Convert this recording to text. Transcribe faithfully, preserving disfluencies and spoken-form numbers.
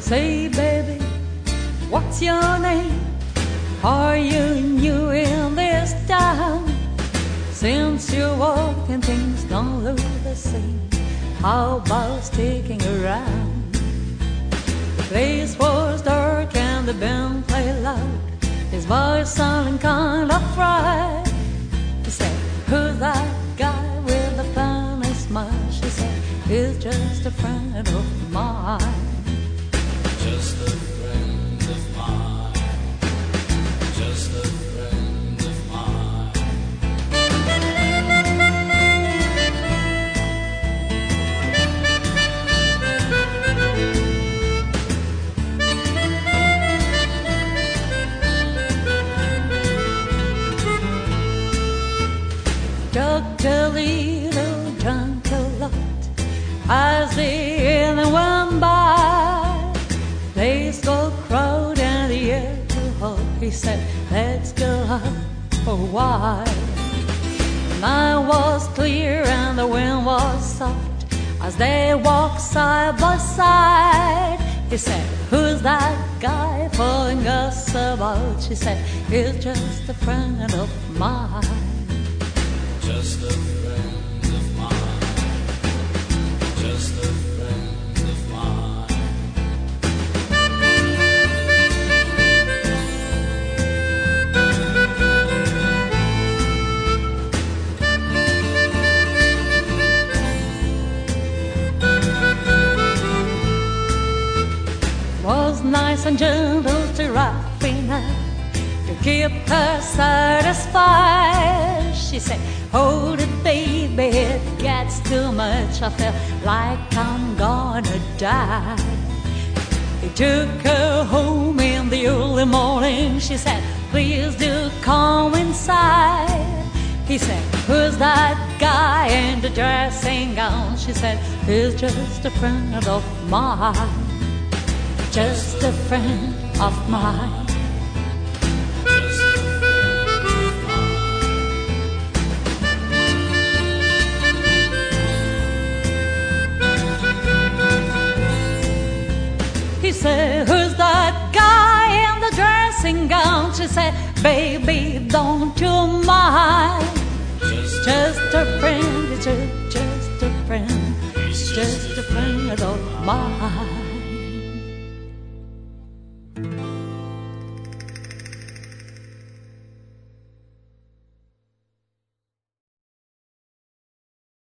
Say, baby, what's your name? Are you new in this town? Since you're walking, things don't look the same. How about sticking around? The place was dark and the band played loud. His voice sounding kind of fried. He said, who's that guy with the funny smile? She said, he's just a friend of mine. Just a friend of mine. Just a friend of mine. Doctor Little drank a lot as the evening went by. Place got crowded and the air too hot. He said, let's go out for a while. The night was clear and the wind was soft as they walked side by side. He said, who's that guy following us about? She said, he's just a friend of mine. Just a friend of mine. Just a friend of mine. Was nice and gentle to Raffina to keep her satisfied. She said, hold it, baby, it gets too much. I feel like I'm gonna die. He took her home in the early morning. She said, please do come inside. He said, who's that guy in the dressing gown? She said, he's just a friend of mine. Just a friend of mine. He said, who's that guy in the dressing gown? She said, baby, don't you mind. Just, just a friend, it's just, just a friend, just, just a friend of mine.